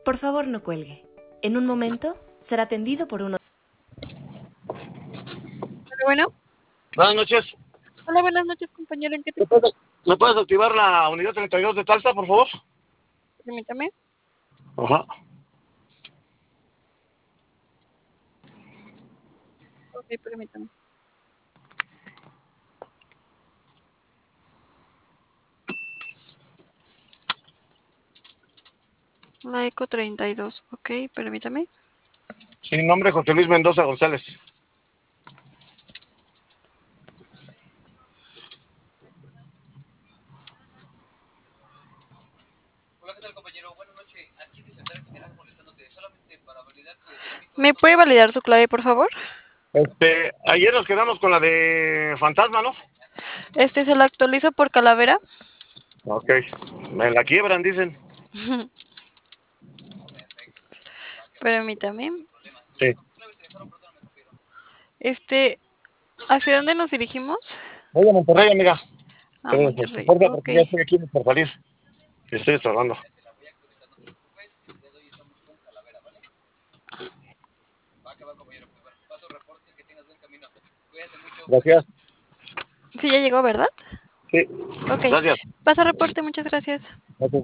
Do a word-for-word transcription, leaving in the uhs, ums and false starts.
Por favor, no cuelgue. En un momento será atendido por uno. Hola, bueno. Buenas noches. Hola, buenas noches, compañero. ¿En qué te ¿Me puedes, me puedes activar la unidad treinta y dos de Talsa, por favor? Permítame. Ajá. Ok, permítame. La Eco treinta y dos. Ok, permítame. Sin nombre, José Luis Mendoza González. Hola, ¿qué tal, compañero? Buenas noches. Aquí de Secretaría General molestándote solamente para validar tu identificación. ¿Me puede validar su clave, por favor? Este, ayer nos quedamos con la de Fantasma, ¿no? Este, se lo actualizo por Calavera. Ok. Me la quiebran, dicen. Permítame. Sí. Este, ¿hacia dónde nos dirigimos? Voy a Monterrey, amiga. A Eh, este, Monterrey. porfa, Ok. porque ya estoy aquí por salir. Estoy trabajando. Va que va, compañero. Pues bueno, paso reporte, que tengas buen camino. Cuídate mucho. Gracias. Sí, ya llegó, ¿verdad? Sí. Ok. Gracias. Paso reporte, muchas gracias. Gracias.